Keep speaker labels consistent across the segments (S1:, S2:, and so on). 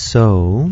S1: So,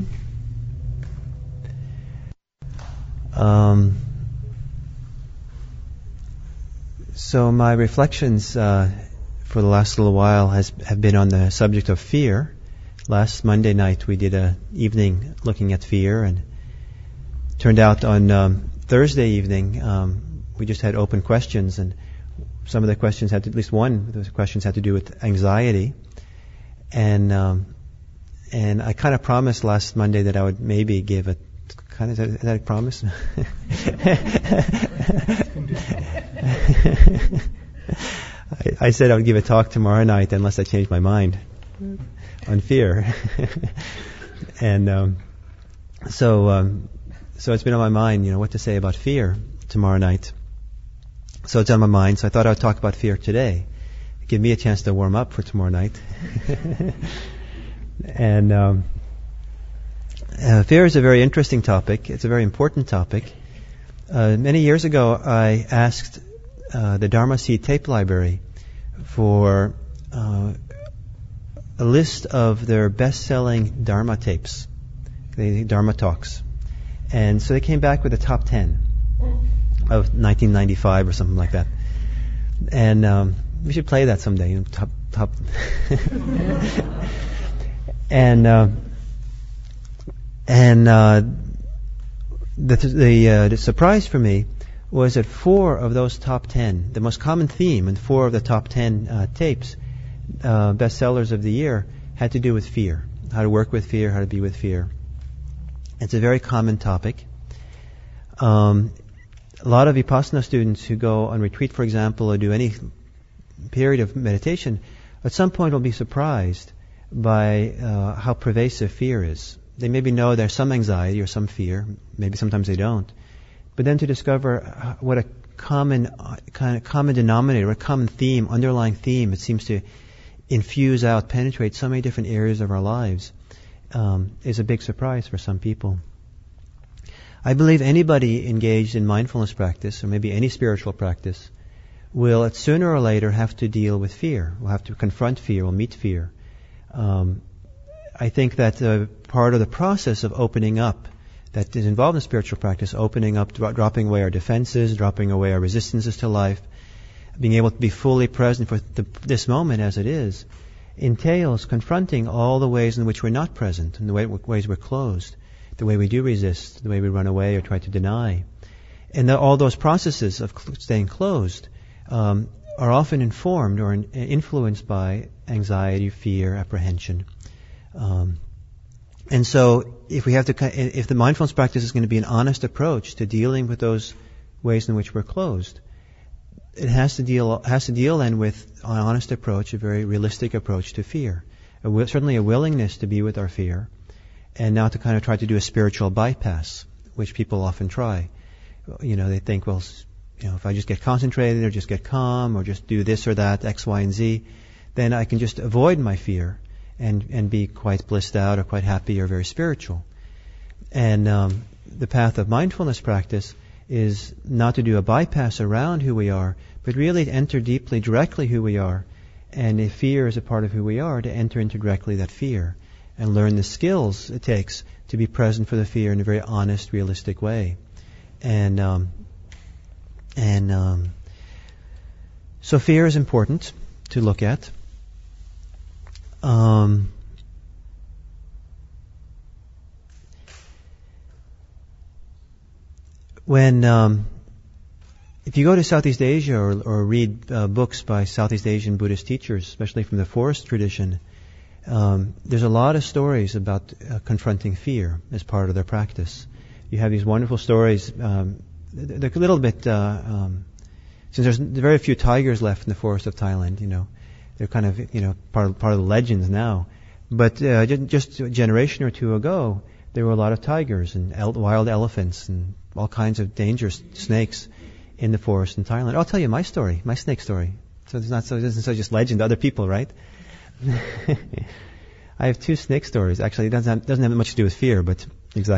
S1: my reflections for the last little while have been on the subject of fear. Last Monday night we did an evening looking at fear, and turned out on Thursday evening we just had open questions, and some of the questions at least one of those questions had to do with anxiety, and I kind of promised last Monday that I would maybe give a kind of, is that a promise? I said I would give a talk tomorrow night unless I changed my mind on fear. And so it's been on my mind, what to say about fear tomorrow night. So it's on my mind, so I thought I would talk about fear today. Give me a chance to warm up for tomorrow night. And fear is a very interesting topic. It's a very important topic. Many years ago, I asked the Dharma Seed tape library for a list of their best-selling Dharma tapes, the Dharma talks. And so they came back with the top 10 of 1995 or something like that. And we should play that someday, top. The surprise for me was that 4 of those top 10, the most common theme in 4 of the top 10 tapes, bestsellers of the year, had to do with fear. How to work with fear, how to be with fear. It's a very common topic. A lot of Vipassana students who go on retreat, for example, or do any period of meditation, at some point will be surprised by how pervasive fear is. They maybe know there's some anxiety or some fear, maybe sometimes they don't. But then to discover what a common denominator, a common theme, underlying theme, it seems to infuse out, penetrate so many different areas of our lives, is a big surprise for some people. I believe anybody engaged in mindfulness practice, or maybe any spiritual practice, will sooner or later have to deal with fear. Will have to confront fear, will meet fear. I think that part of the process of opening up that is involved in spiritual practice, opening up, dropping away our defenses, dropping away our resistances to life, being able to be fully present for this moment as it is, entails confronting all the ways in which we're not present, and the ways we're closed, the way we do resist, the way we run away or try to deny. And all those processes of staying closed are often informed or influenced by anxiety, fear, apprehension. And so, if the mindfulness practice is going to be an honest approach to dealing with those ways in which we're closed, it has to deal then with an honest approach, a very realistic approach to fear. Certainly a willingness to be with our fear, and not to kind of try to do a spiritual bypass, which people often try. They think, well, if I just get concentrated or just get calm or just do this or that, X, Y, and Z, then I can just avoid my fear and be quite blissed out or quite happy or very spiritual. And the path of mindfulness practice is not to do a bypass around who we are, but really to enter deeply, directly who we are. And if fear is a part of who we are, to enter into directly that fear and learn the skills it takes to be present for the fear in a very honest, realistic way. So fear is important to look at. If you go to Southeast Asia or read books by Southeast Asian Buddhist teachers, especially from the forest tradition, there's a lot of stories about confronting fear as part of their practice. You have these wonderful stories. They're a little bit, since there's very few tigers left in the forest of Thailand, they're kind of, part of the legends now. But just a generation or two ago, there were a lot of tigers and wild elephants and all kinds of dangerous snakes in the forest in Thailand. I'll tell you my story, my snake story. So it isn't just legend to other people, right? I have 2 snake stories. Actually, it doesn't have much to do with fear, but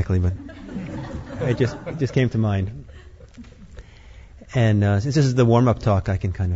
S1: it just came to mind. And since this is the warm-up talk, I can kind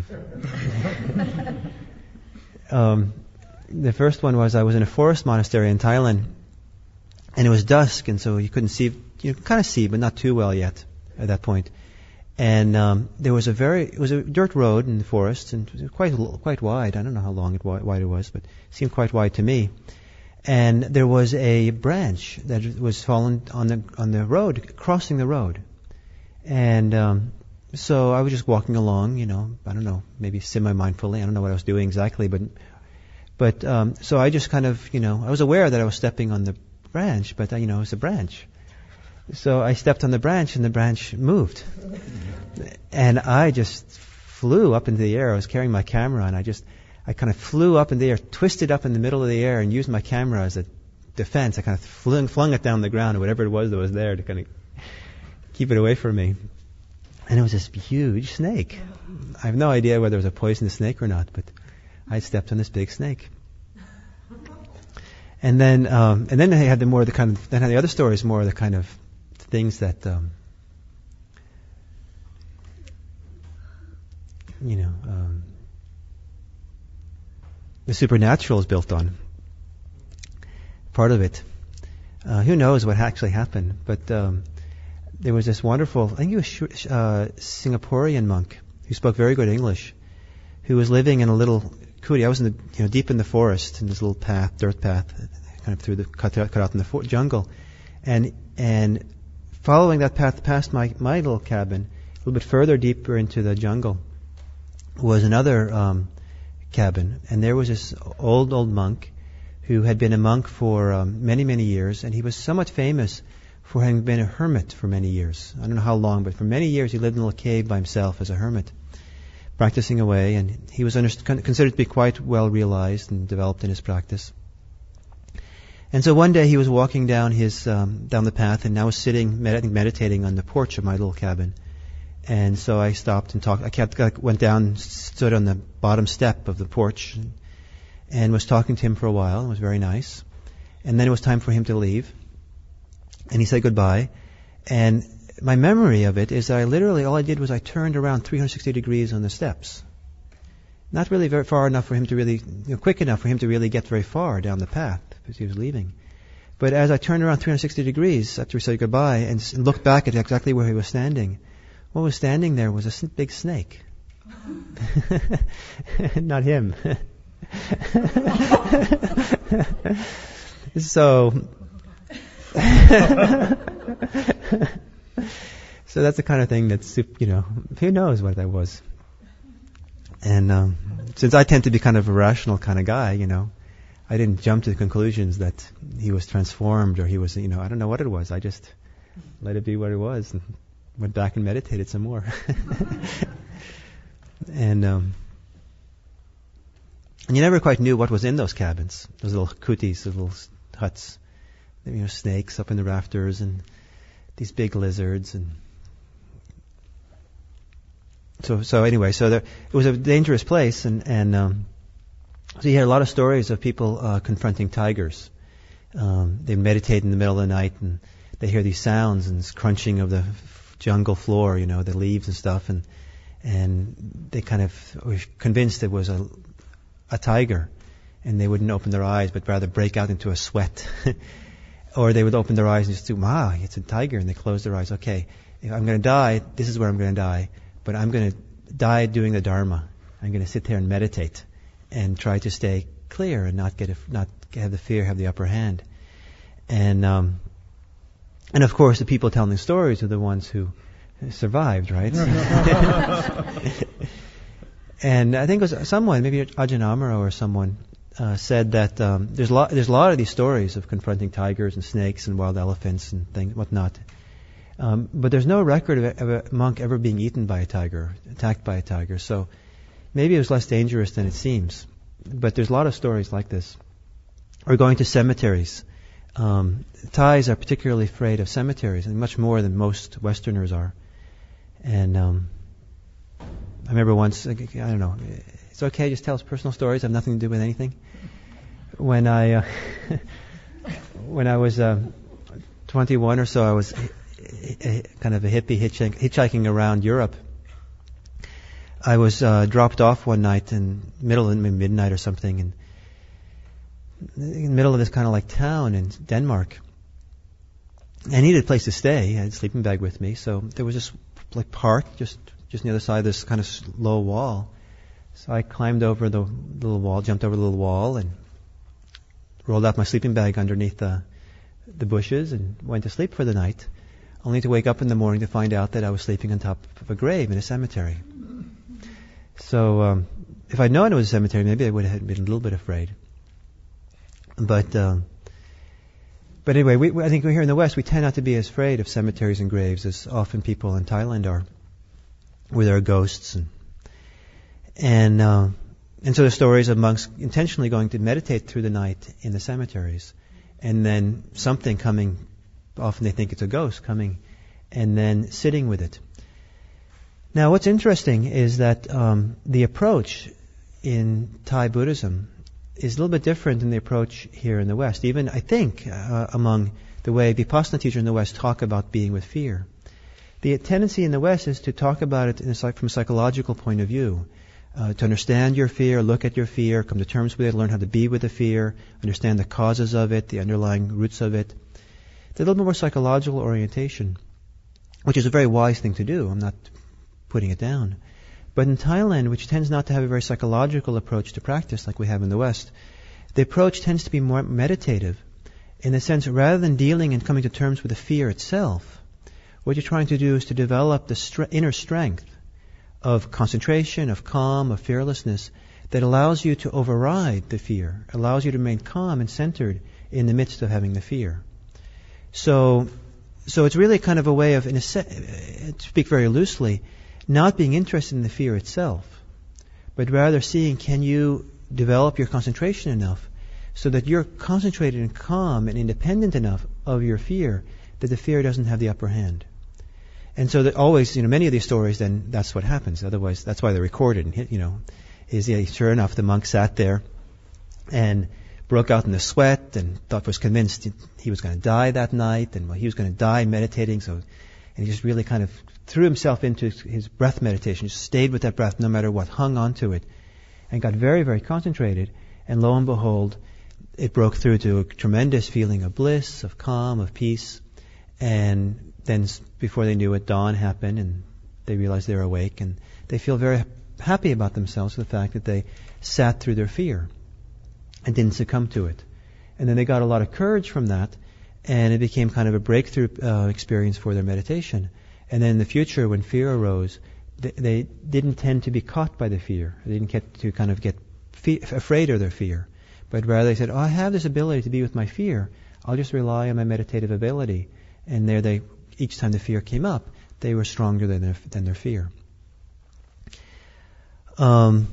S1: of... The first one was I was in a forest monastery in Thailand, And it was dusk, and so you couldn't see, you could kind of see, but not too well yet at that point. And there was it was a dirt road in the forest, and it was quite wide. I don't know how wide it was, but it seemed quite wide to me. And there was a branch that was fallen on the road, crossing the road. And so I was just walking along, I don't know, maybe semi-mindfully. I don't know what I was doing exactly, but so I just kind of, I was aware that I was stepping on the branch, but it was a branch. So I stepped on the branch, and the branch moved. And I just flew up into the air. I was carrying my camera, and I kind of flew up in the air, twisted up in the middle of the air, and used my camera as a defense. I kind of flung it down the ground, or whatever it was that was there, to kind of keep it away from me. And it was this huge snake. I have no idea whether it was a poisonous snake or not, but I stepped on this big snake. And then I had the other stories, more of the kind of things that, the supernatural is built on. Part of it. Who knows what actually happened? But there was this wonderful, I think he was Singaporean monk who spoke very good English, who was living in a little kuti. I was deep in the forest, in this little path, dirt path, kind of cut out in the jungle, and following that path past my little cabin, a little bit further deeper into the jungle, was another cabin, and there was this old monk who had been a monk for many, many years, and he was somewhat famous for having been a hermit for many years. I don't know how long, but for many years he lived in a little cave by himself as a hermit, practicing away, and he was considered to be quite well realized and developed in his practice. And so one day he was walking down down the path, and I was sitting, meditating on the porch of my little cabin. And so I stopped and talked. Went down, stood on the bottom step of the porch, and was talking to him for a while. It was very nice. And then it was time for him to leave. And he said goodbye. And my memory of it is that all I did was I turned around 360 degrees on the steps. Not really very far enough for him to really, quick enough for him to really get very far down the path, because he was leaving. But as I turned around 360 degrees after he said goodbye and looked back at exactly where he was standing, what was standing there was a big snake. Not him. So that's the kind of thing that's, who knows what that was. And since I tend to be kind of a rational kind of guy, I didn't jump to the conclusions that he was transformed or he was, I don't know what it was. I just let it be what it was and went back and meditated some more. And you never quite knew what was in those cabins, those little kutis, those little huts. Snakes up in the rafters and these big lizards, and so anyway, it was a dangerous place, and so you hear a lot of stories of people confronting tigers. They meditate in the middle of the night, and they hear these sounds and this crunching of the jungle floor, the leaves and stuff, and they kind of were convinced it was a tiger, and they wouldn't open their eyes, but rather break out into a sweat. Or they would open their eyes and just do, it's a tiger, and they close their eyes. Okay, if I'm going to die, this is where I'm going to die, but I'm going to die doing the Dharma. I'm going to sit there and meditate and try to stay clear and not have the fear have the upper hand. And of course, the people telling the stories are the ones who survived, right? And I think it was someone, maybe Ajahn Amaro or someone, said that there's a lot of these stories of confronting tigers and snakes and wild elephants and whatnot. But there's no record of a monk ever being eaten by a tiger, attacked by a tiger. So maybe it was less dangerous than it seems. But there's a lot of stories like this. Or going to cemeteries. Thais are particularly afraid of cemeteries, and much more than most Westerners are. And I remember once, I don't know, it's okay, just tell us personal stories, have nothing to do with anything. When I was 21 or so, I was kind of a hippie hitchhiking around Europe. I was dropped off one night in midnight or something, in the middle of this kind of like town in Denmark. I needed a place to stay. I had a sleeping bag with me, so there was this like park just on the other side of this kind of low wall. So I climbed over the little wall, jumped over the little wall, and rolled out my sleeping bag underneath the bushes and went to sleep for the night, only to wake up in the morning to find out that I was sleeping on top of a grave in a cemetery. So if I'd known it was a cemetery, maybe I would have been a little bit afraid. But anyway, I think here in the West, we tend not to be as afraid of cemeteries and graves as often people in Thailand are, where there are ghosts and so there's stories of monks intentionally going to meditate through the night in the cemeteries, and then something coming, often they think it's a ghost coming, and then sitting with it. Now what's interesting is that the approach in Thai Buddhism is a little bit different than the approach here in the West. Even, I think, among the way Vipassana teachers in the West talk about being with fear. The tendency in the West is to talk about it from a psychological point of view. To understand your fear, look at your fear, come to terms with it, learn how to be with the fear, understand the causes of it, the underlying roots of it. It's a little bit more psychological orientation, which is a very wise thing to do. I'm not putting it down. But in Thailand, which tends not to have a very psychological approach to practice like we have in the West, the approach tends to be more meditative, in the sense rather than dealing and coming to terms with the fear itself, what you're trying to do is to develop the inner strength of concentration, of calm, of fearlessness that allows you to override the fear, allows you to remain calm and centered in the midst of having the fear. So it's really kind of a way of, to speak very loosely, not being interested in the fear itself, but rather seeing, can you develop your concentration enough so that you're concentrated and calm and independent enough of your fear that the fear doesn't have the upper hand. And so that always, many of these stories, then that's what happens. Otherwise, that's why they're recorded. And, sure enough, the monk sat there and broke out in the sweat and was convinced he was going to die that night, and he was going to die meditating. And he just really kind of threw himself into his breath meditation, just stayed with that breath no matter what, hung on to it, and got very, very concentrated. And lo and behold, it broke through to a tremendous feeling of bliss, of calm, of peace. And then before they knew it, dawn happened, and they realized they were awake, and they feel very happy about themselves for the fact that they sat through their fear and didn't succumb to it. And then they got a lot of courage from that, and it became kind of a breakthrough experience for their meditation. And then in the future, when fear arose, they didn't tend to be caught by the fear. They didn't get to kind of get afraid of their fear, but rather they said, I have this ability to be with my fear. I'll just rely on my meditative ability. And there each time the fear came up, they were stronger than their fear. And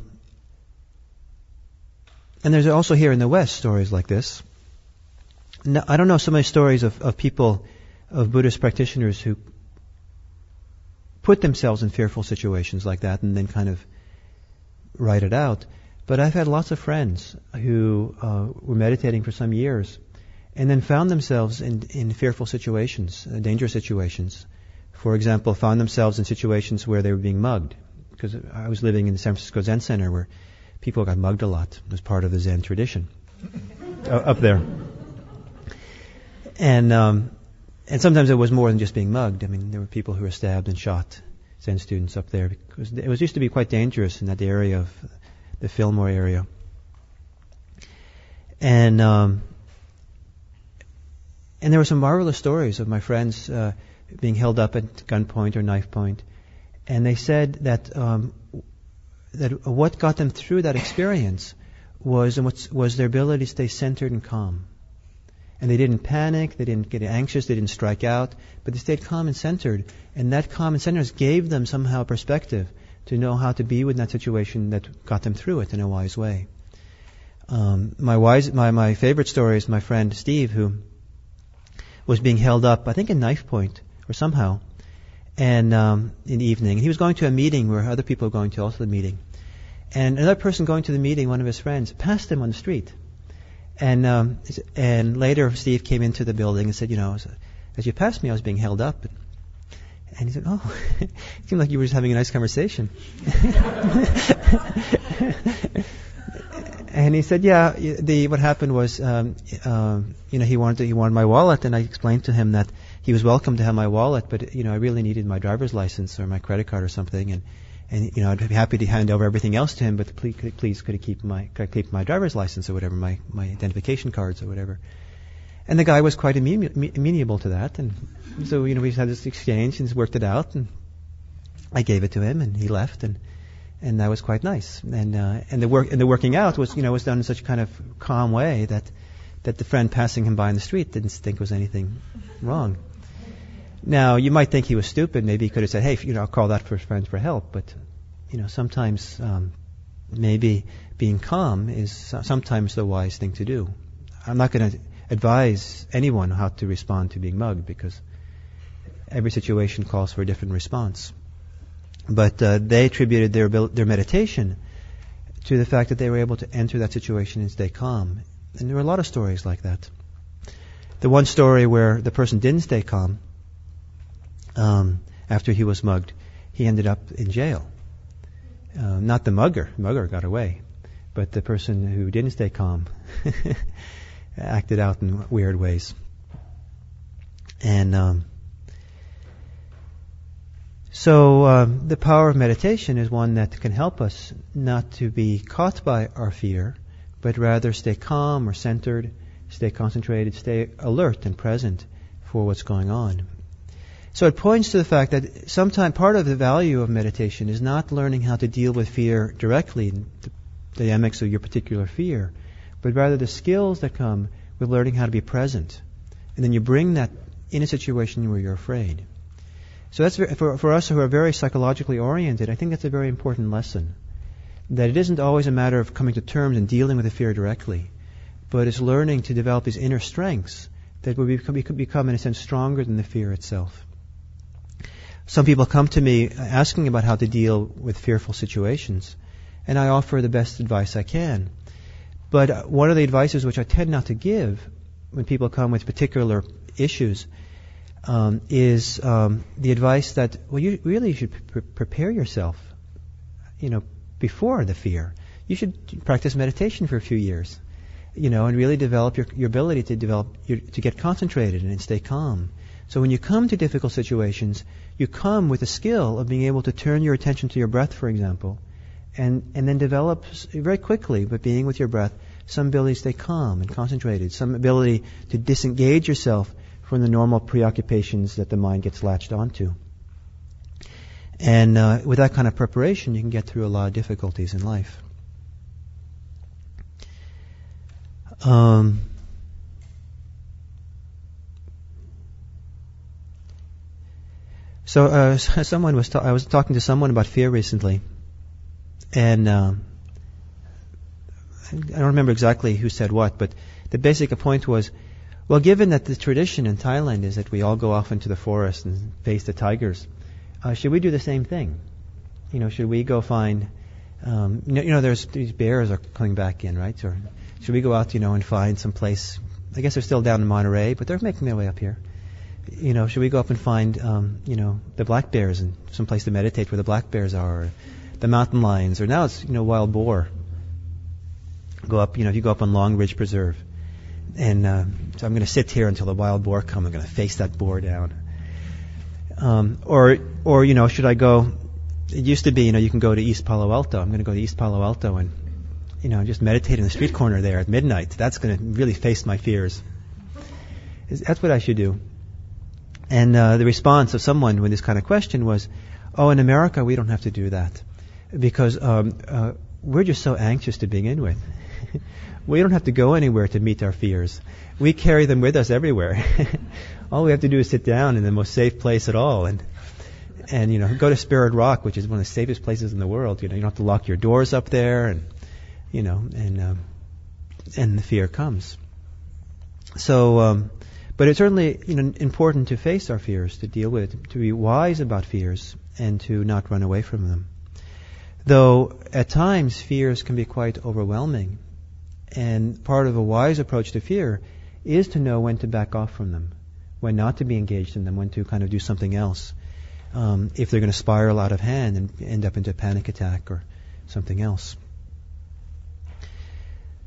S1: there's also here in the West stories like this. Now, I don't know so many stories of people, of Buddhist practitioners who put themselves in fearful situations like that and then kind of write it out. But I've had lots of friends who were meditating for some years and then found themselves in fearful situations, dangerous situations. For example, found themselves in situations where they were being mugged. Because I was living in the San Francisco Zen Center where people got mugged a lot. It was part of the Zen tradition up there. And sometimes it was more than just being mugged. I mean, there were people who were stabbed and shot, Zen students up there, because it used to be quite dangerous in that area of the Fillmore area. And there were some marvelous stories of my friends being held up at gunpoint or knife point. And they said that what got them through that experience was their ability to stay centered and calm. And they didn't panic, they didn't get anxious, they didn't strike out, but they stayed calm and centered. And that calm and centeredness gave them somehow perspective to know how to be with that situation that got them through it in a wise way. My favorite story is my friend Steve, who was being held up, I think in knife point or somehow, and in the evening. And he was going to a meeting where other people were going to also the meeting. And another person going to the meeting, one of his friends, passed him on the street. And later Steve came into the building and said, as you passed me, I was being held up. And he said, oh, it seemed like you were just having a nice conversation. And he said, yeah, what happened was, he wanted my wallet, and I explained to him that he was welcome to have my wallet, but, I really needed my driver's license or my credit card or something, and I'd be happy to hand over everything else to him, but please could I keep my driver's license or whatever, my identification cards or whatever. And the guy was quite amenable to that, and so, we had this exchange and worked it out, and I gave it to him, and he left, and that was quite nice. And the working out was was done in such a kind of calm way that the friend passing him by in the street didn't think was anything wrong. Now, you might think he was stupid. Maybe he could have said, hey, I'll call that for friends for help. But, sometimes maybe being calm is sometimes the wise thing to do. I'm not going to advise anyone how to respond to being mugged, because every situation calls for a different response. But they attributed their meditation to the fact that they were able to enter that situation and stay calm. And there were a lot of stories like that. The one story where the person didn't stay calm after he was mugged, he ended up in jail. Not the mugger. The mugger got away. But the person who didn't stay calm acted out in weird ways. And so the power of meditation is one that can help us not to be caught by our fear, but rather stay calm or centered, stay concentrated, stay alert and present for what's going on. So it points to the fact that sometimes part of the value of meditation is not learning how to deal with fear directly, the dynamics of your particular fear, but rather the skills that come with learning how to be present. And then you bring that in a situation where you're afraid. So that's for us who are very psychologically oriented, I think that's a very important lesson. That it isn't always a matter of coming to terms and dealing with the fear directly, but it's learning to develop these inner strengths that will become in a sense stronger than the fear itself. Some people come to me asking about how to deal with fearful situations, and I offer the best advice I can. But one of the advices which I tend not to give when people come with particular issues is the advice that, you really should prepare yourself, before the fear. You should practice meditation for a few years, and really develop your ability to get concentrated and stay calm. So when you come to difficult situations, you come with the skill of being able to turn your attention to your breath, for example, and then develop very quickly, but being with your breath, some ability to stay calm and concentrated, some ability to disengage yourself from the normal preoccupations that the mind gets latched onto. And with that kind of preparation, you can get through a lot of difficulties in life. I was talking to someone about fear recently, and I don't remember exactly who said what, but the basic point was, well, given that the tradition in Thailand is that we all go off into the forest and face the tigers, should we do the same thing? Should we go find, there's these bears are coming back in, right? Or should we go out, and find some place? I guess they're still down in Monterey, but they're making their way up here. Should we go up and find, the black bears and some place to meditate where the black bears are, or the mountain lions, or now it's, wild boar. Go up, if you go up on Long Ridge Preserve, and so I'm going to sit here until the wild boar comes. I'm going to face that boar down. Or should I go? It used to be, you can go to East Palo Alto. I'm going to go to East Palo Alto and, just meditate in the street corner there at midnight. That's going to really face my fears. That's what I should do. And the response of someone with this kind of question was, in America we don't have to do that because we're just so anxious to begin with. We don't have to go anywhere to meet our fears. We carry them with us everywhere. All we have to do is sit down in the most safe place at all, and go to Spirit Rock, which is one of the safest places in the world. You don't have to lock your doors up there, and the fear comes. So, but it's certainly important to face our fears, to deal with it, to be wise about fears, and to not run away from them. Though at times fears can be quite overwhelming. And part of a wise approach to fear is to know when to back off from them, when not to be engaged in them, when to kind of do something else. If they're going to spiral out of hand and end up into a panic attack or something else.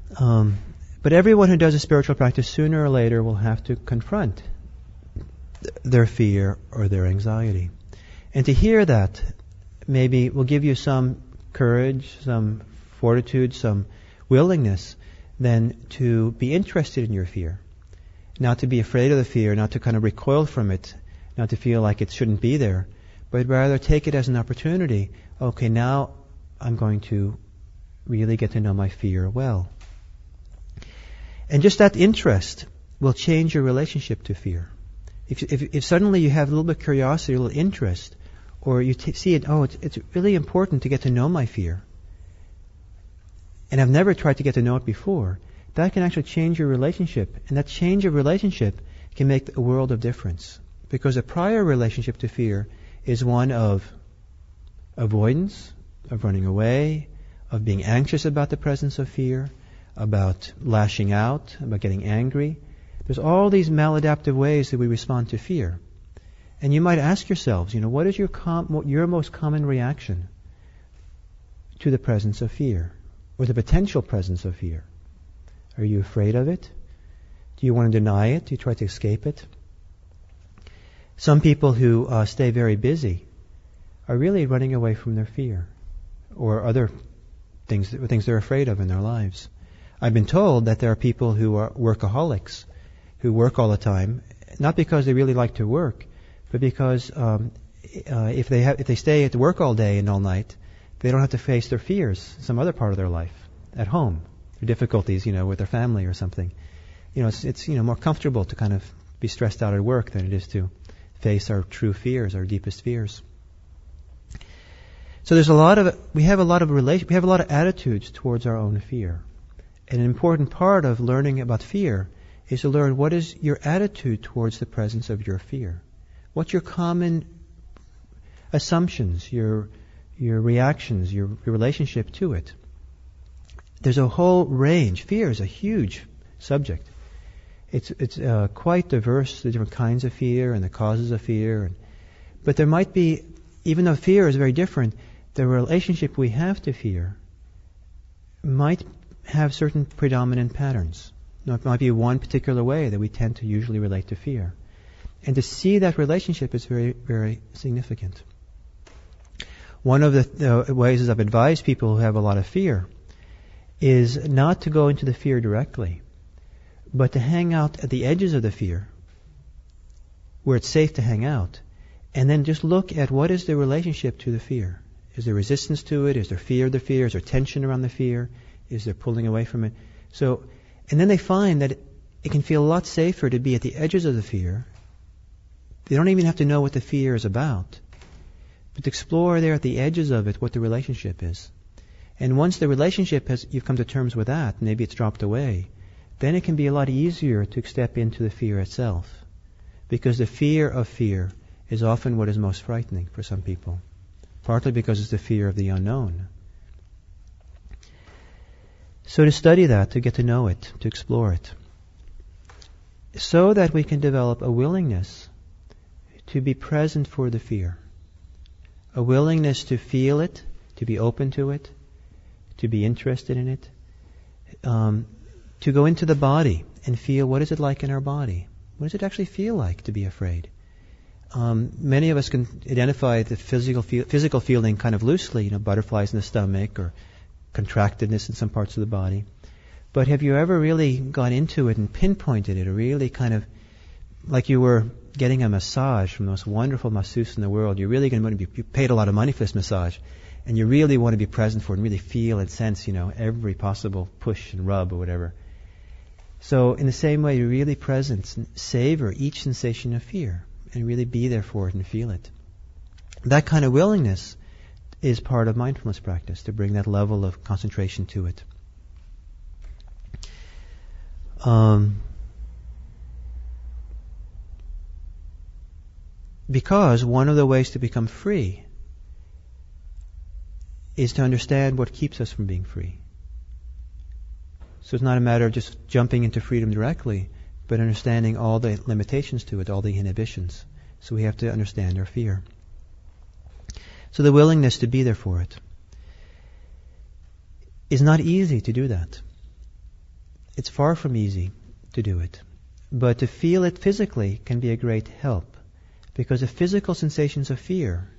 S1: But everyone who does a spiritual practice sooner or later will have to confront their fear or their anxiety. And to hear that maybe will give you some courage, some fortitude, some willingness then to be interested in your fear. Not to be afraid of the fear, not to kind of recoil from it, not to feel like it shouldn't be there, but rather take it as an opportunity. Okay, now I'm going to really get to know my fear well. And just that interest will change your relationship to fear. If suddenly you have a little bit of curiosity, a little interest, or you see it, it's really important to get to know my fear, and I've never tried to get to know it before, that can actually change your relationship. And that change of relationship can make a world of difference. Because a prior relationship to fear is one of avoidance, of running away, of being anxious about the presence of fear, about lashing out, about getting angry. There's all these maladaptive ways that we respond to fear. And you might ask yourselves, what is your most common reaction to the presence of fear, or the potential presence of fear? Are you afraid of it? Do you want to deny it? Do you try to escape it? Some people who stay very busy are really running away from their fear, or other things they're afraid of in their lives. I've been told that there are people who are workaholics, who work all the time, not because they really like to work, but because if they stay at work all day and all night, they don't have to face their fears, some other part of their life, at home, their difficulties, with their family or something. It's more comfortable to kind of be stressed out at work than it is to face our true fears, our deepest fears. So we have a lot of attitudes towards our own fear. And an important part of learning about fear is to learn what is your attitude towards the presence of your fear. What's your common assumptions, your reactions, your relationship to it? There's a whole range. Fear is a huge subject. It's quite diverse, the different kinds of fear and the causes of fear. But there might be, even though fear is very different, the relationship we have to fear might have certain predominant patterns. It might be one particular way that we tend to usually relate to fear. And to see that relationship is very, very significant. One of the ways I've advised people who have a lot of fear is not to go into the fear directly, but to hang out at the edges of the fear, where it's safe to hang out, and then just look at what is the relationship to the fear. Is there resistance to it? Is there fear of the fear? Is there tension around the fear? Is there pulling away from it? And then they find that it can feel a lot safer to be at the edges of the fear. They don't even have to know what the fear is about, but to explore there at the edges of it what the relationship is. And once the relationship you've come to terms with that, maybe it's dropped away, then it can be a lot easier to step into the fear itself. Because the fear of fear is often what is most frightening for some people. Partly because it's the fear of the unknown. So to study that, to get to know it, to explore it, so that we can develop a willingness to be present for the fear. A willingness to feel it, to be open to it, to be interested in it, to go into the body and feel what is it like in our body. What does it actually feel like to be afraid? Many of us can identify the physical feeling kind of loosely, butterflies in the stomach or contractedness in some parts of the body. But have you ever really gone into it and pinpointed it, or really kind of like you were getting a massage from the most wonderful masseuse in the world? You're really going to you paid a lot of money for this massage, and you really want to be present for it and really feel and sense, every possible push and rub or whatever. So in the same way, you're really present and savor each sensation of fear and really be there for it and feel it. That kind of willingness is part of mindfulness practice, to bring that level of concentration to it. Because one of the ways to become free is to understand what keeps us from being free. So it's not a matter of just jumping into freedom directly, but understanding all the limitations to it, all the inhibitions. So we have to understand our fear. So the willingness to be there for it is not easy to do that. it's far from easy to do it. But to feel it physically can be a great help, because the physical sensations of fear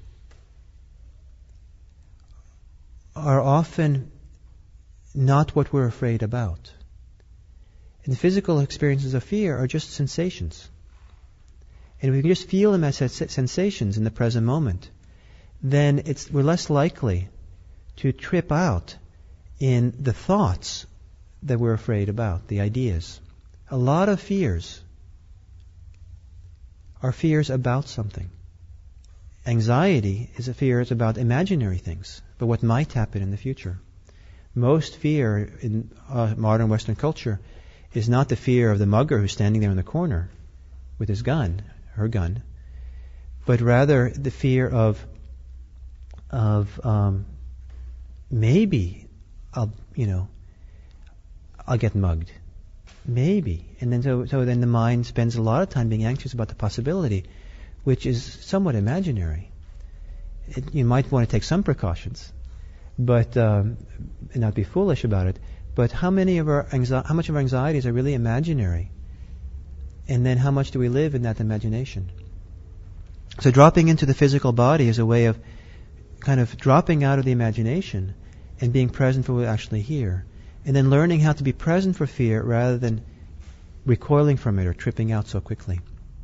S1: are often not what we're afraid about. And the physical experiences of fear are just sensations. And if we can just feel them as sensations in the present moment, then we're less likely to trip out in the thoughts that we're afraid about, the ideas. A lot of fears are fears about something. Anxiety is a fear about imaginary things, but what might happen in the future. Most fear in modern Western culture is not the fear of the mugger who's standing there in the corner with his gun, her gun, but rather the fear of maybe I'll get mugged. Maybe. And then so then the mind spends a lot of time being anxious about the possibility, which is somewhat imaginary. You might want to take some precautions, but and not be foolish about it. But how much of our anxieties are really imaginary? And then how much do we live in that imagination? So dropping into the physical body is a way of kind of dropping out of the imagination and being present for what we actually hear. And then learning how to be present for fear rather than recoiling from it or tripping out so quickly.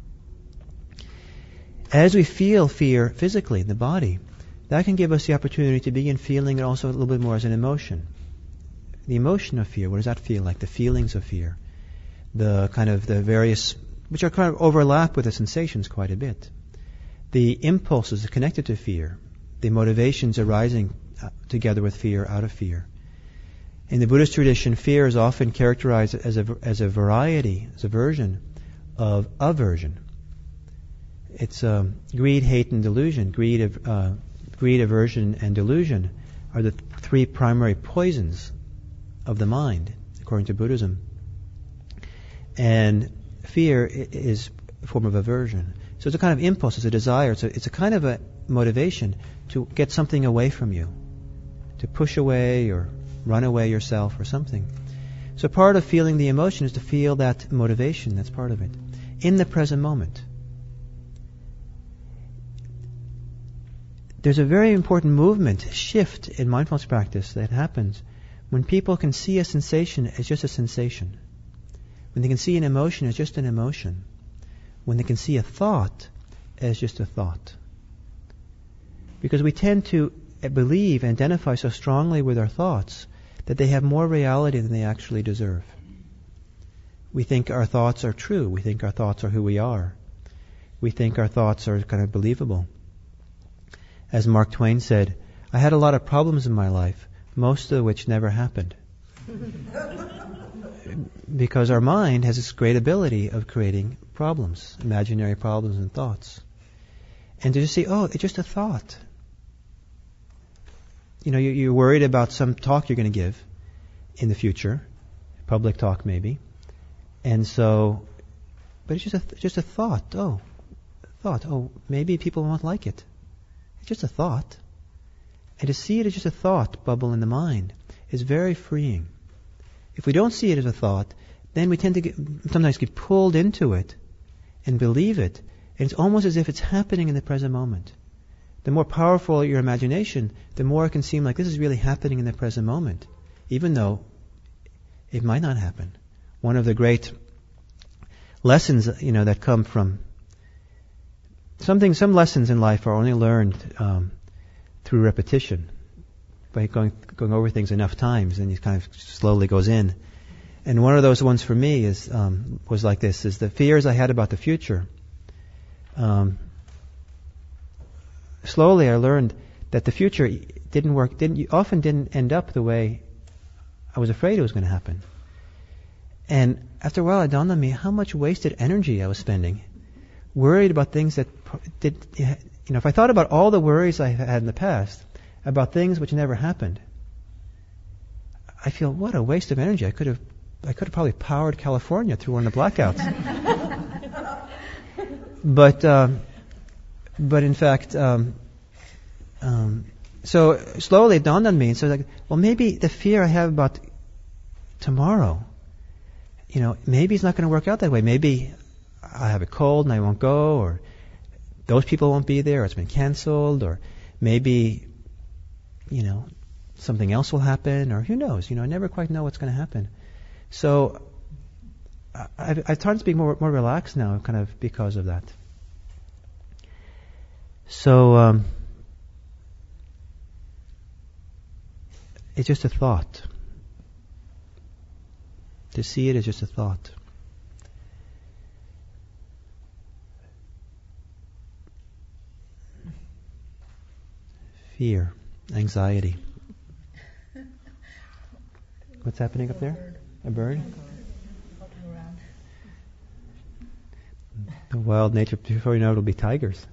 S1: As we feel fear physically in the body, that can give us the opportunity to begin feeling it also a little bit more as an emotion. The emotion of fear, what does that feel like? The feelings of fear. The kind of the various, which are kind of overlap with the sensations quite a bit. The impulses connected to fear. The motivations arising together with fear, out of fear. In the Buddhist tradition, fear is often characterized as a variety, as a version of aversion. It's greed, hate, and delusion. Greed, aversion, and delusion are the three primary poisons of the mind, according to Buddhism. And fear is a form of aversion. So it's a kind of impulse, it's a desire, it's a kind of a motivation to get something away from you, to push away or run away yourself or something. So part of feeling the emotion is to feel that motivation, that's part of it, in the present moment. There's a very important movement, shift in mindfulness practice that happens when people can see a sensation as just a sensation. When they can see an emotion as just an emotion. When they can see a thought as just a thought. Because we tend to believe and identify so strongly with our thoughts that they have more reality than they actually deserve. We think our thoughts are true. We think our thoughts are who we are. We think our thoughts are kind of believable. As Mark Twain said, I had a lot of problems in my life, most of which never happened. Because our mind has this great ability of creating problems, imaginary problems and thoughts. And to just say, oh, it's just a thought. You're worried about some talk you're going to give in the future, public talk maybe. And so, but it's just a thought. Oh, maybe people won't like it. It's just a thought. And to see it as just a thought bubble in the mind is very freeing. If we don't see it as a thought, then we tend to sometimes get pulled into it and believe it. And it's almost as if it's happening in the present moment. The more powerful your imagination, the more it can seem like this is really happening in the present moment, even though it might not happen. One of the great lessons, that come from some lessons in life are only learned through repetition, by going over things enough times, and it kind of slowly goes in. And one of those ones for me was like this: is the fears I had about the future. Slowly I learned that the future often didn't end up the way I was afraid it was going to happen. And after a while it dawned on me how much wasted energy I was spending, worried about things that if I thought about all the worries I had in the past, about things which never happened, I feel what a waste of energy. I could have probably powered California through one of the blackouts. But in fact, so slowly it dawned on me. And so maybe the fear I have about tomorrow maybe it's not going to work out that way. Maybe I have a cold and I won't go, or those people won't be there, or it's been canceled, or maybe, something else will happen, or who knows? I never quite know what's going to happen. So I've tried to be more relaxed now, kind of because of that. So it's just a thought. To see it is just a thought. Fear, anxiety. What's happening up there? A bird? The wild nature, before you know it, it'll be tigers.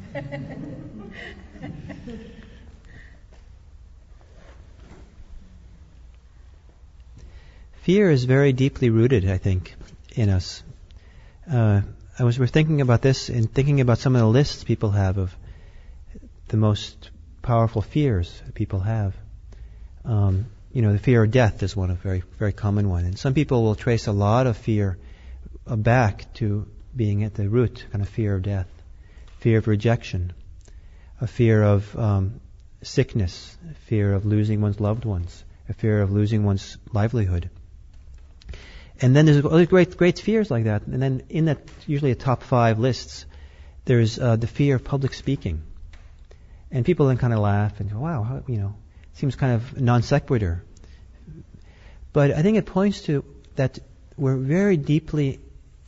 S1: Fear is very deeply rooted, I think, in us. We're thinking about this and thinking about some of the lists people have of the most powerful fears people have. The fear of death is one, a very, very common one. And some people will trace a lot of fear back to being at the root, kind of fear of death, fear of rejection, a fear of sickness, a fear of losing one's loved ones, a fear of losing one's livelihood. And then there's other great fears like that. And then in that, usually a top 5 lists, there's the fear of public speaking. And people then kind of laugh and go, wow, seems kind of non sequitur. But I think it points to that we're very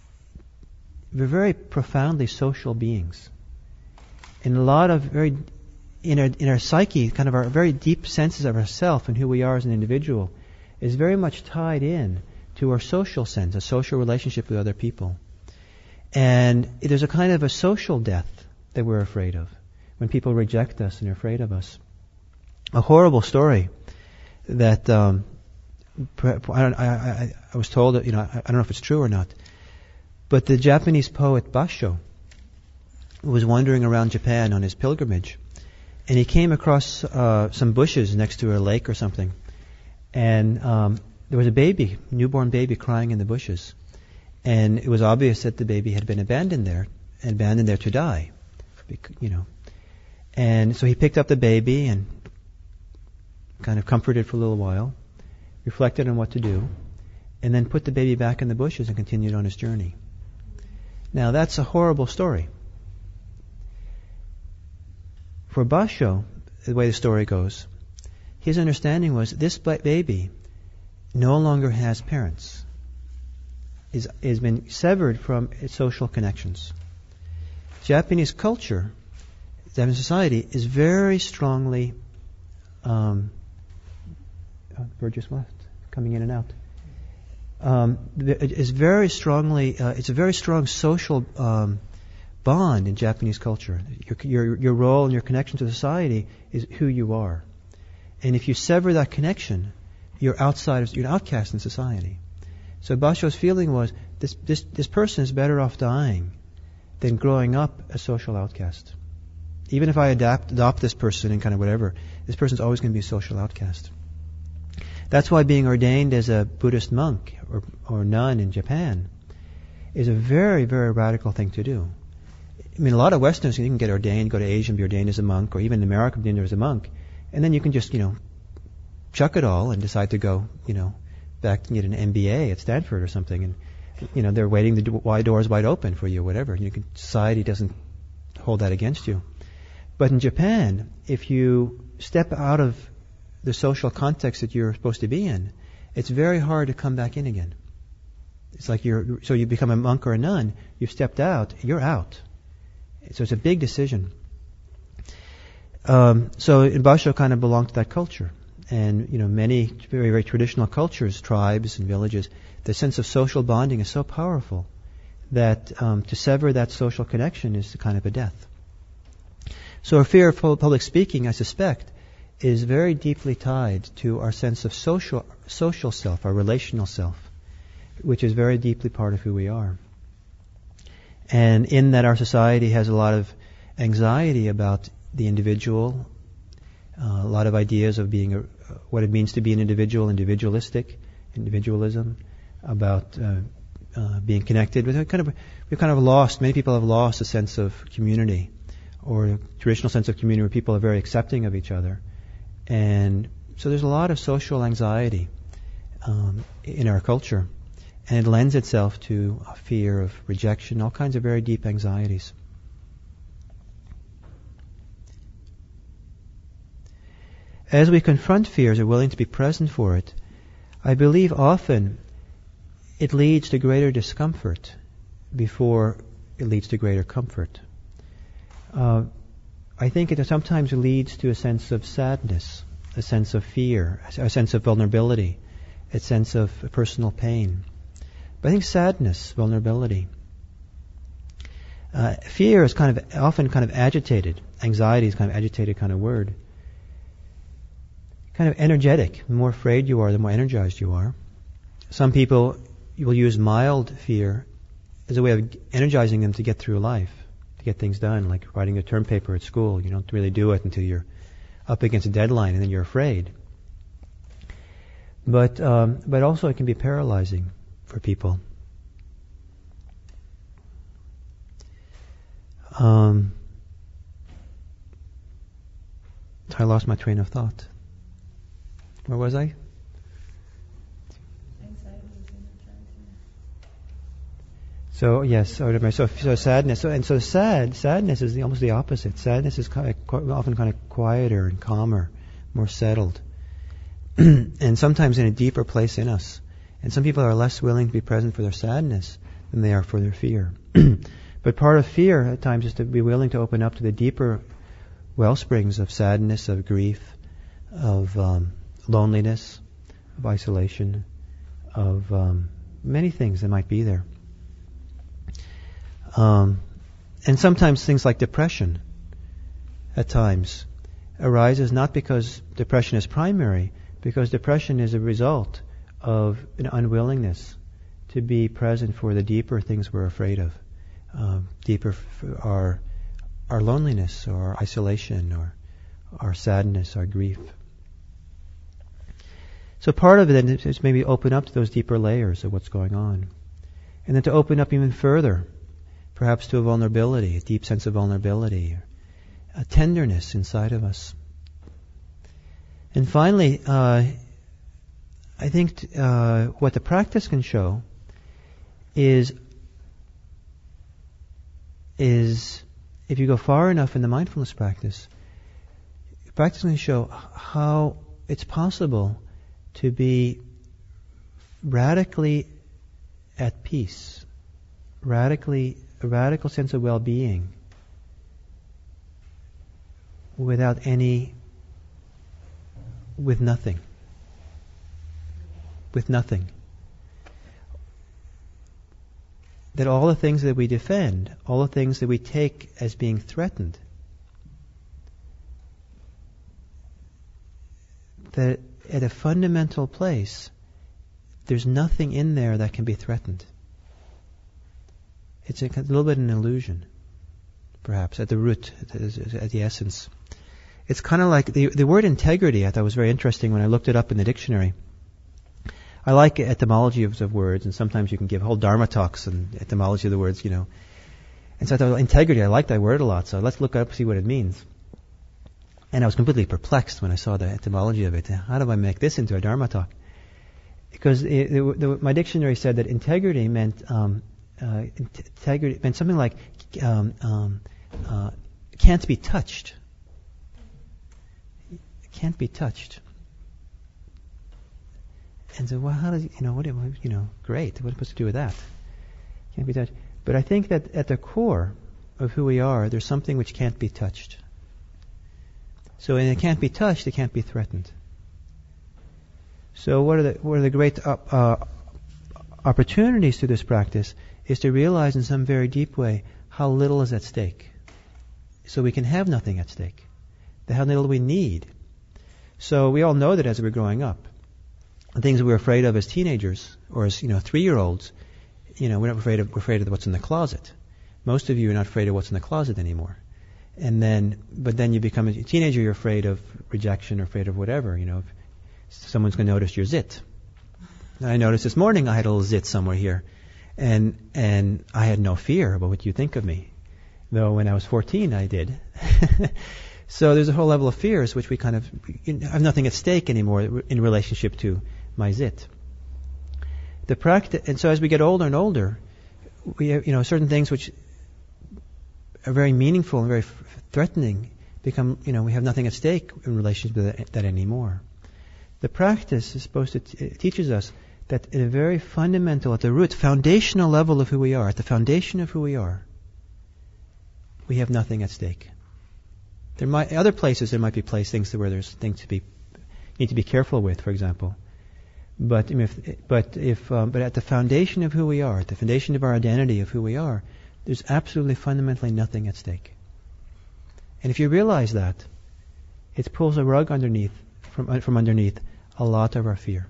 S1: profoundly social beings. And a lot of in our psyche, kind of our very deep senses of ourself and who we are as an individual is very much tied in to our social sense, a social relationship with other people. And there's a kind of a social death that we're afraid of, when people reject us and are afraid of us. A horrible story that I was told that, I don't know if it's true or not, but the Japanese poet Basho was wandering around Japan on his pilgrimage, and he came across some bushes next to a lake or something, and there was a newborn baby crying in the bushes, and it was obvious that the baby had been abandoned there to die, And so he picked up the baby and kind of comforted for a little while, reflected on what to do, and then put the baby back in the bushes and continued on his journey. Now that's a horrible story. For Basho, the way the story goes, his understanding was this baby no longer has parents, is been severed from its social connections. Japanese culture, Japanese society is very strongly, bird just left, coming in and out. It's a very strong social bond in Japanese culture. Your role and your connection to society is who you are. And if you sever that connection, you're an outcast in society. So Basho's feeling was, this person is better off dying than growing up a social outcast. Even if I adopt this person and kind of whatever, this person's always going to be a social outcast. That's why being ordained as a Buddhist monk or nun in Japan is a very, very radical thing to do. I mean, a lot of Westerners, you can get ordained, go to Asia and be ordained as a monk, or even in America be ordained as a monk, and then you can just, chuck it all and decide to go, back and get an MBA at Stanford or something, and they're waiting, the doors wide open for you, whatever. Society doesn't hold that against you. But in Japan, if you step out of the social context that you're supposed to be in, it's very hard to come back in again. It's like so you become a monk or a nun, you've stepped out, you're out. So it's a big decision. So Basho kind of belonged to that culture. And, many very, very traditional cultures, tribes and villages, the sense of social bonding is so powerful that to sever that social connection is kind of a death. So our fear of public speaking, I suspect, is very deeply tied to our sense of social self, our relational self, which is very deeply part of who we are. And in that our society has a lot of anxiety about the individual, a lot of ideas of being what it means to be an individual, individualism, about being connected. We've kind of lost. Many people have lost a sense of community, or a traditional sense of community where people are very accepting of each other, and so there's a lot of social anxiety in our culture, and it lends itself to a fear of rejection, all kinds of very deep anxieties. As we confront fears, are willing to be present for it, I believe often it leads to greater discomfort before it leads to greater comfort. I think it sometimes leads to a sense of sadness, a sense of fear, a sense of vulnerability, a sense of personal pain. But I think sadness, vulnerability, fear is often agitated. Anxiety is kind of agitated kind of word. Kind of energetic. The more afraid you are, the more energized you are. Some people will use mild fear as a way of energizing them to get through life, to get things done, like writing a term paper at school. You don't really do it until you're up against a deadline, and then you're afraid. But also it can be paralyzing for people. I lost my train of thought. Where was I? So yes, so sadness. So sadness is almost the opposite. Sadness is often kind of quieter and calmer, more settled, and sometimes in a deeper place in us. And some people are less willing to be present for their sadness than they are for their fear. But part of fear at times is to be willing to open up to the deeper well springs of sadness, of grief, of loneliness, of isolation, of many things that might be there. And sometimes things like depression at times arises not because depression is primary, because depression is a result of an unwillingness to be present for the deeper things we're afraid of. Deeper our loneliness, or our isolation, or our sadness, our grief. So part of it is maybe open up to those deeper layers of what's going on. And then to open up even further, perhaps to a vulnerability, a deep sense of vulnerability, a tenderness inside of us. And finally, I think what the practice can show is if you go far enough in the mindfulness practice, practice can show how it's possible to be radically at peace, a radical sense of well-being, with nothing. That all the things that we defend, all the things that we take as being threatened, that at a fundamental place, there's nothing in there that can be threatened. It's a little bit an illusion, perhaps, at the root, at the essence. It's kind of like the word integrity. I thought was very interesting when I looked it up in the dictionary. I like etymology of words, and sometimes you can give whole Dharma talks on etymology of the words, And so I thought, well, integrity, I like that word a lot, so let's look up, see what it means. And I was completely perplexed when I saw the etymology of it. How do I make this into a Dharma talk? Because my dictionary said that integrity meant something like can't be touched. Can't be touched. And so, well, how does great? What am I supposed to do with that? Can't be touched. But I think that at the core of who we are, there's something which can't be touched. So when it can't be touched, it can't be threatened. So what are the great opportunities to this practice is to realize in some very deep way how little is at stake. So we can have nothing at stake. How little we need. So we all know that as we're growing up, the things we're afraid of as teenagers or as 3-year-olds, we're not afraid of what's in the closet. Most of you are not afraid of what's in the closet anymore. But then you become a teenager, you're afraid of rejection or afraid of whatever, if someone's going to notice your zit. And I noticed this morning I had a little zit somewhere here. And I had no fear about what you think of me. Though when I was 14 I did. So there's a whole level of fears which we kind of have nothing at stake anymore in relationship to my zit. The practice, and so as we get older and older, we have, certain things which are very meaningful and very threatening become, we have nothing at stake in relation to that anymore. The practice is supposed to it teaches us that at a very fundamental, at the root, foundational level of who we are, at the foundation of who we are, we have nothing at stake. There might other places there might be things where there's things need to be careful with, for example. But at the foundation of who we are, at the foundation of our identity of who we are, there's absolutely fundamentally nothing at stake. And if you realize that, it pulls a rug from underneath a lot of our fear.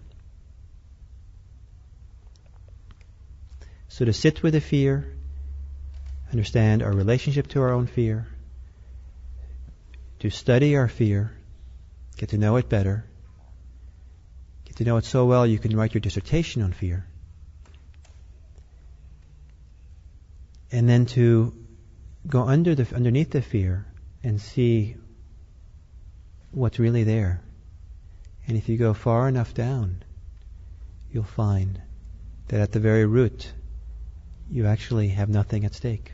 S1: So to sit with the fear, understand our relationship to our own fear, to study our fear, get to know it better, get to know it so well you can write your dissertation on fear, and then to go underneath the fear and see what's really there. And if you go far enough down, you'll find that at the very root, you actually have nothing at stake.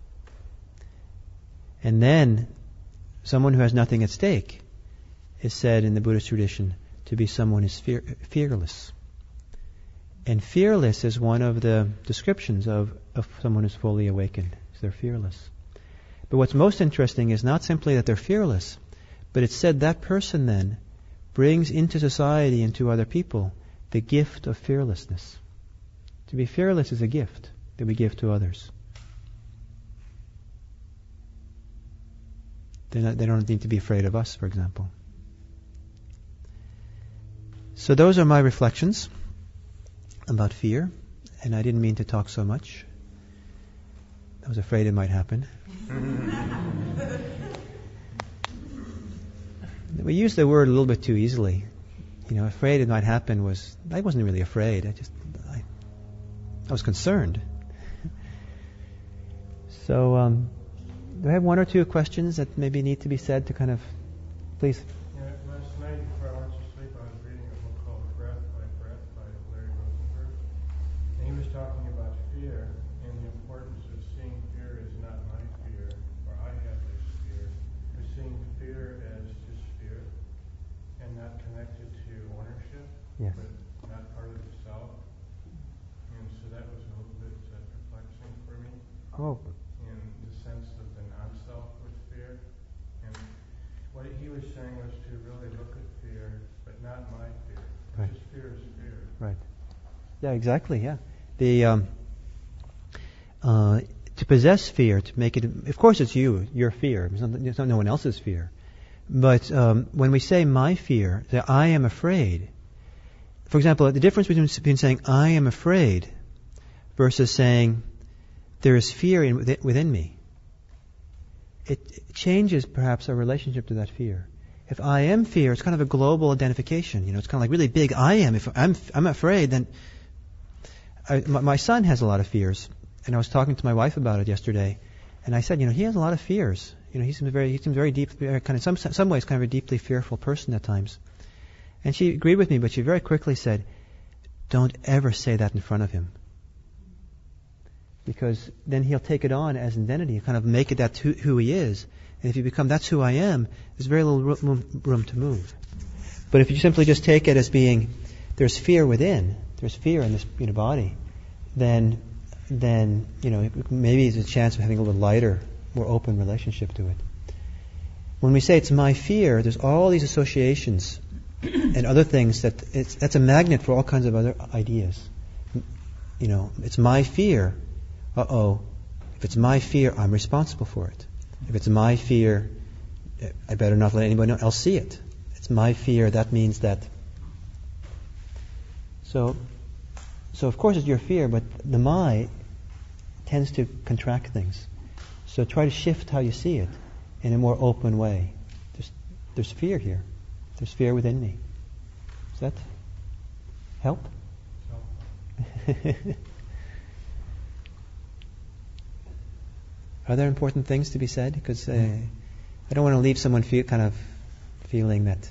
S1: And then, someone who has nothing at stake is said in the Buddhist tradition to be someone who's fearless. And fearless is one of the descriptions of someone who's fully awakened. So they're fearless. But what's most interesting is not simply that they're fearless, but it's said that person then brings into society and to other people the gift of fearlessness. To be fearless is a gift that we give to others. They don't need to be afraid of us, for example. So those are my reflections about fear, and I didn't mean to talk so much. I was afraid it might happen. We use the word a little bit too easily. Afraid it might happen I wasn't really afraid. I was concerned. So, do I have one or two questions that maybe need to be said to kind of, please?
S2: Yeah, last night before I went to sleep, I was reading a book called Breath by Larry Rosenberg. And he was talking about fear and the importance of seeing fear as not my fear, or I have this fear, but seeing fear as just fear and not connected to ownership,
S1: Yes.
S2: but not part of the self. And so that was a little bit perplexing for me.
S1: Oh.
S2: In the sense of the non-self with fear. And what he was saying was to really look at fear, but not my fear.
S1: Right.
S2: Just fear is fear.
S1: Right. Yeah, exactly, yeah. To possess fear, to make it, of course it's your fear. It's not no one else's fear. But when we say my fear, that I am afraid, for example, the difference between saying I am afraid versus saying there is fear within me, it changes perhaps our relationship to that fear. If I am fear, it's kind of a global identification. It's kind of like really big. I am. If I'm afraid, then my son has a lot of fears, and I was talking to my wife about it yesterday, and I said, he has a lot of fears. He seems very deep, kind of some ways, kind of a deeply fearful person at times. And she agreed with me, but she very quickly said, "Don't ever say that in front of him, because then he'll take it on as an identity, kind of make it that's who he is. And if you become that's who I am, there's very little room to move. But if you simply just take it as being there's fear within, there's fear in this body, then maybe there's a chance of having a little lighter, more open relationship to it. When we say it's my fear, there's all these associations and other things that's a magnet for all kinds of other ideas. It's my fear. If it's my fear, I'm responsible for it. If it's my fear, I better not let anybody else see it. It's my fear, that means that. So of course it's your fear, but the my tends to contract things. So try to shift how you see it in a more open way. There's fear here. There's fear within me. Does that help? Are there important things to be said? Because I don't want to leave someone feeling that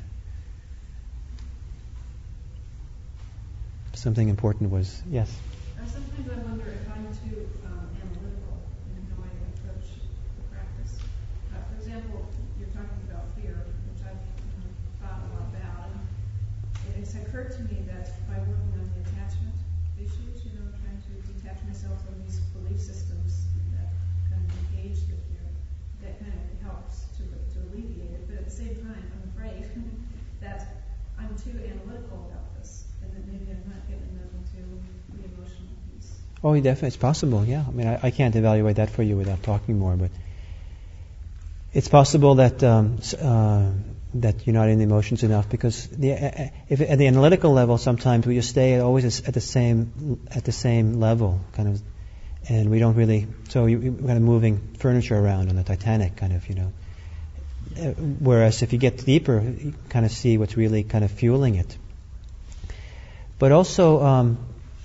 S1: something important was. Yes.
S3: Sometimes I wonder if I'm too analytical in how I approach the practice. For example, you're talking about fear, which I've thought a lot about, and it's occurred to me that by working on the attachment issues, trying to detach myself from these belief systems that kind of engage the fear, that kind of helps to alleviate it. But at the same time, I'm afraid that I'm too analytical about this, and that maybe I'm not getting enough into the emotional piece.
S1: Oh, definitely, it's possible. Yeah, I mean, I can't evaluate that for you without talking more, but it's possible that that you're not in the emotions enough, because if at the analytical level, sometimes we just stay always at the same level, kind of, and we don't really. So you're kind of moving furniture around on the Titanic, kind of, Whereas if you get deeper, you kind of see what's really kind of fueling it. But also,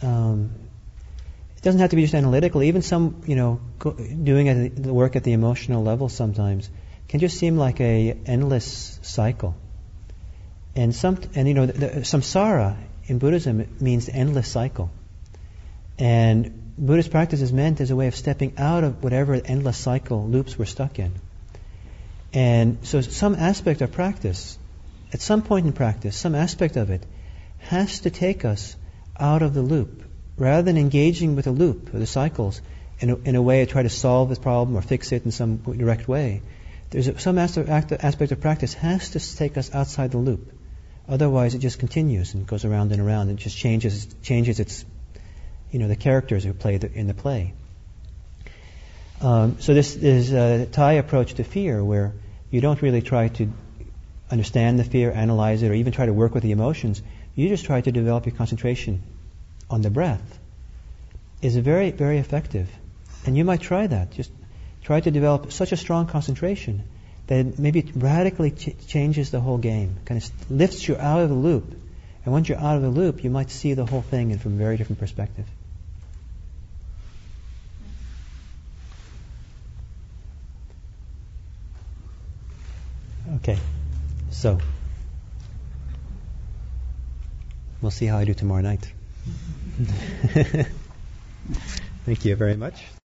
S1: it doesn't have to be just analytical. Even some, doing the work at the emotional level sometimes can just seem like a endless cycle. And the samsara in Buddhism means endless cycle. And Buddhist practice is meant as a way of stepping out of whatever endless cycle loops we're stuck in. And so some aspect of practice, at some point in practice, some aspect of it has to take us out of the loop. Rather than engaging with the loop or the cycles in a way to try to solve this problem or fix it in some direct way, some aspect of practice has to take us outside the loop. Otherwise, it just continues and goes around and around. And just changes its, the characters who play in the play. So this is a Thai approach to fear, where you don't really try to understand the fear, analyze it, or even try to work with the emotions. You just try to develop your concentration on the breath. Is very, very effective. And you might try that. Just try to develop such a strong concentration that maybe it radically changes the whole game. Kind of lifts you out of the loop. And once you're out of the loop, you might see the whole thing from a very different perspective. Okay, so we'll see how I do tomorrow night. Thank you very much.